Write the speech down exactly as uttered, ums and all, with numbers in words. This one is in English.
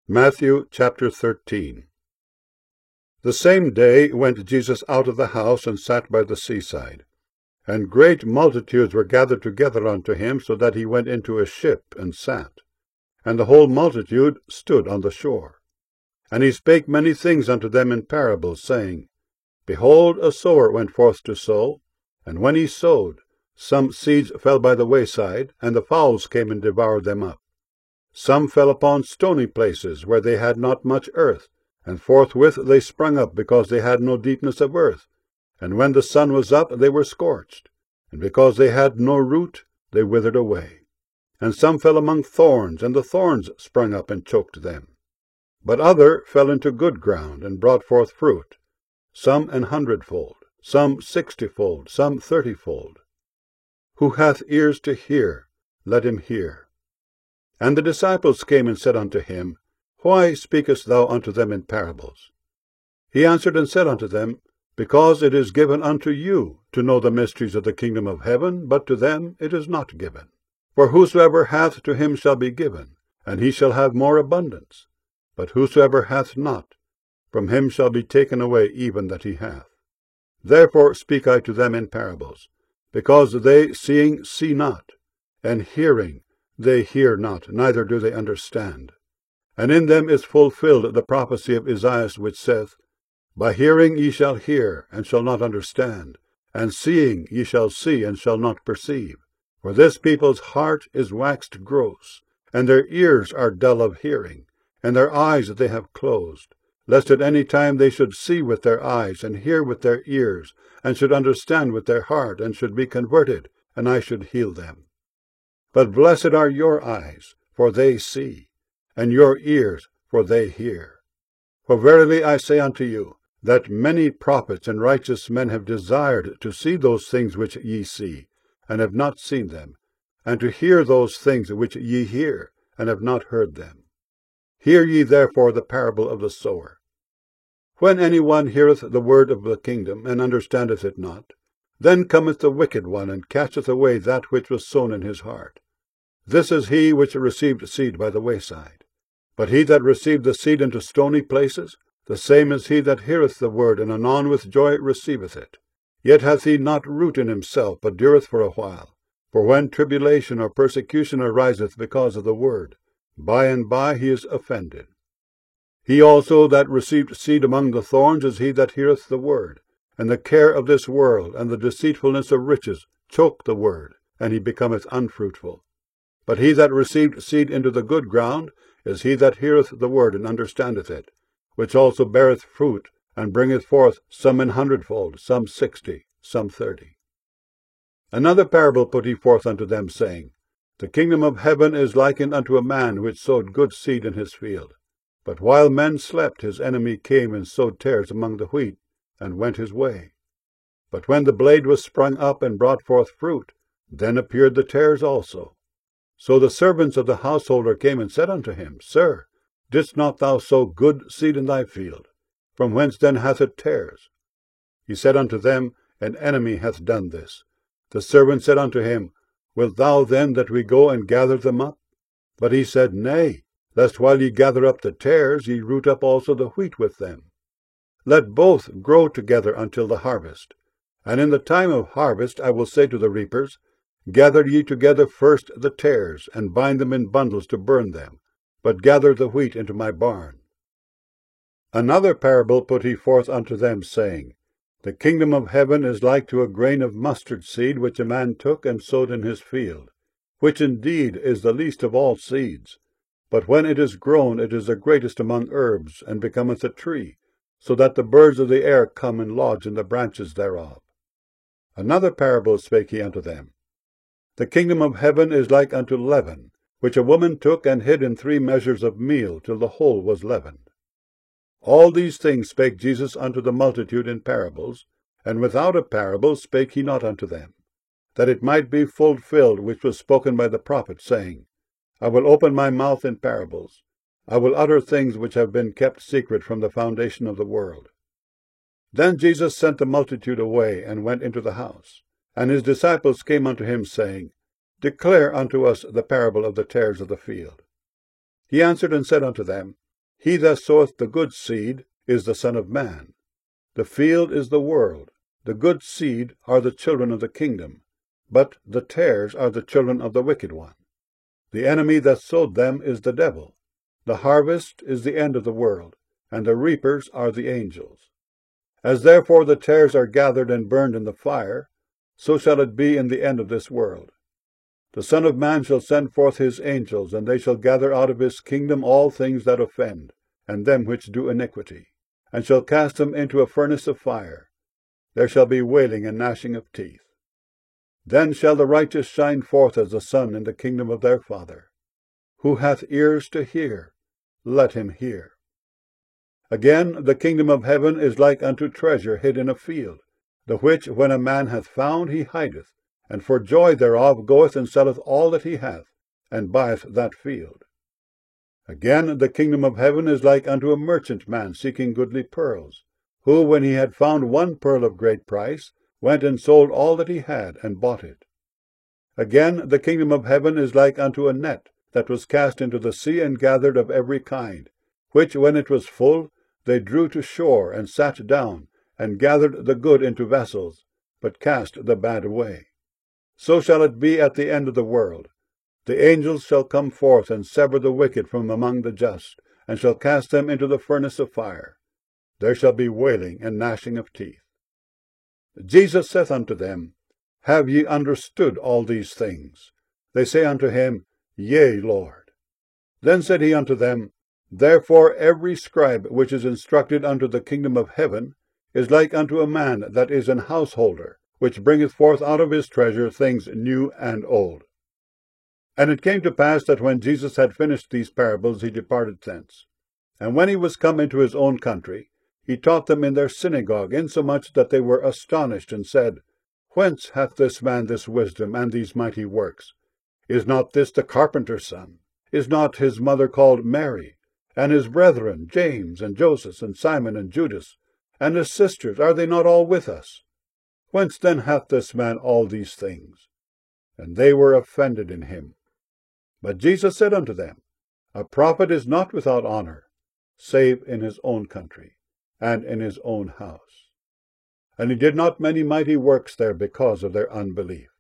Matthew chapter thirteen. The same day went Jesus out of the house, and sat by the seaside. And great multitudes were gathered together unto him, so that he went into a ship, and sat. And the whole multitude stood on the shore. And he spake many things unto them in parables, saying, Behold, a sower went forth to sow. And when he sowed, some seeds fell by the wayside, and the fowls came and devoured them up. Some fell upon stony places, where they had not much earth, and forthwith they sprung up, because they had no deepness of earth. And when the sun was up, they were scorched, and because they had no root, they withered away. And some fell among thorns, and the thorns sprung up and choked them. But other fell into good ground, and brought forth fruit, some an hundredfold, some sixtyfold, some thirtyfold. Who hath ears to hear, let him hear. And the disciples came and said unto him, Why speakest thou unto them in parables? He answered and said unto them, Because it is given unto you to know the mysteries of the kingdom of heaven, but to them it is not given. For whosoever hath, to him shall be given, and he shall have more abundance. But whosoever hath not, from him shall be taken away even that he hath. Therefore speak I to them in parables, because they seeing see not, and hearing they hear not, neither do they understand. And in them is fulfilled the prophecy of Esaias, which saith, By hearing ye shall hear, and shall not understand, and seeing ye shall see, and shall not perceive. For this people's heart is waxed gross, and their ears are dull of hearing, and their eyes they have closed, lest at any time they should see with their eyes, and hear with their ears, and should understand with their heart, and should be converted, and I should heal them. But blessed are your eyes, for they see, and your ears, for they hear. For verily I say unto you, that many prophets and righteous men have desired to see those things which ye see, and have not seen them, and to hear those things which ye hear, and have not heard them. Hear ye therefore the parable of the sower. When any one heareth the word of the kingdom, and understandeth it not, then cometh the wicked one, and catcheth away that which was sown in his heart. This is he which received seed by the wayside. But he that received the seed into stony places, the same is he that heareth the word, and anon with joy receiveth it. Yet hath he not root in himself, but dureth for a while. For when tribulation or persecution ariseth because of the word, by and by he is offended. He also that received seed among the thorns is he that heareth the word, and the care of this world, and the deceitfulness of riches, choke the word, and he becometh unfruitful. But he that received seed into the good ground is he that heareth the word, and understandeth it, which also beareth fruit, and bringeth forth some an hundredfold, some sixty, some thirty. Another parable put he forth unto them, saying, The kingdom of heaven is likened unto a man which sowed good seed in his field. But while men slept, his enemy came and sowed tares among the wheat, and went his way. But when the blade was sprung up and brought forth fruit, then appeared the tares also. So the servants of the householder came and said unto him, Sir, didst not thou sow good seed in thy field? From whence then hath it tares? He said unto them, An enemy hath done this. The servant said unto him, Wilt thou then that we go and gather them up? But he said, Nay, lest while ye gather up the tares, ye root up also the wheat with them. Let both grow together until the harvest. And in the time of harvest I will say to the reapers, Gather ye together first the tares, and bind them in bundles to burn them, but gather the wheat into my barn. Another parable put he forth unto them, saying, The kingdom of heaven is like to a grain of mustard seed, which a man took and sowed in his field, which indeed is the least of all seeds. But when it is grown, it is the greatest among herbs, and becometh a tree, so that the birds of the air come and lodge in the branches thereof. Another parable spake he unto them. The kingdom of heaven is like unto leaven, which a woman took and hid in three measures of meal, till the whole was leavened. All these things spake Jesus unto the multitude in parables, and without a parable spake he not unto them, that it might be fulfilled which was spoken by the prophet, saying, I will open my mouth in parables, I will utter things which have been kept secret from the foundation of the world. Then Jesus sent the multitude away, and went into the house. And his disciples came unto him, saying, Declare unto us the parable of the tares of the field. He answered and said unto them, He that soweth the good seed is the Son of Man. The field is the world. The good seed are the children of the kingdom, but the tares are the children of the wicked one. The enemy that sowed them is the devil. The harvest is the end of the world, and the reapers are the angels. As therefore the tares are gathered and burned in the fire, so shall it be in the end of this world. The Son of Man shall send forth his angels, and they shall gather out of his kingdom all things that offend, and them which do iniquity, and shall cast them into a furnace of fire. There shall be wailing and gnashing of teeth. Then shall the righteous shine forth as the sun in the kingdom of their Father. Who hath ears to hear, let him hear. Again, the kingdom of heaven is like unto treasure hid in a field, the which when a man hath found he hideth, and for joy thereof goeth and selleth all that he hath, and buyeth that field. Again, the kingdom of heaven is like unto a merchant man seeking goodly pearls, who, when he had found one pearl of great price, went and sold all that he had, and bought it. Again, the kingdom of heaven is like unto a net that was cast into the sea, and gathered of every kind, which, when it was full, they drew to shore, and sat down, and gathered the good into vessels, but cast the bad away. So shall it be at the end of the world. The angels shall come forth, and sever the wicked from among the just, and shall cast them into the furnace of fire. There shall be wailing and gnashing of teeth. Jesus saith unto them, Have ye understood all these things? They say unto him, Yea, Lord. Then said he unto them, Therefore every scribe which is instructed unto the kingdom of heaven is like unto a man that is an householder, which bringeth forth out of his treasure things new and old. And it came to pass that when Jesus had finished these parables, he departed thence. And when he was come into his own country, he taught them in their synagogue, insomuch that they were astonished, and said, Whence hath this man this wisdom, and these mighty works? Is not this the carpenter's son? Is not his mother called Mary? And his brethren, James, and Joseph, and Simon, and Judas, and his sisters, are they not all with us? Whence then hath this man all these things? And they were offended in him. But Jesus said unto them, A prophet is not without honour, save in his own country, and in his own house. And he did not many mighty works there because of their unbelief.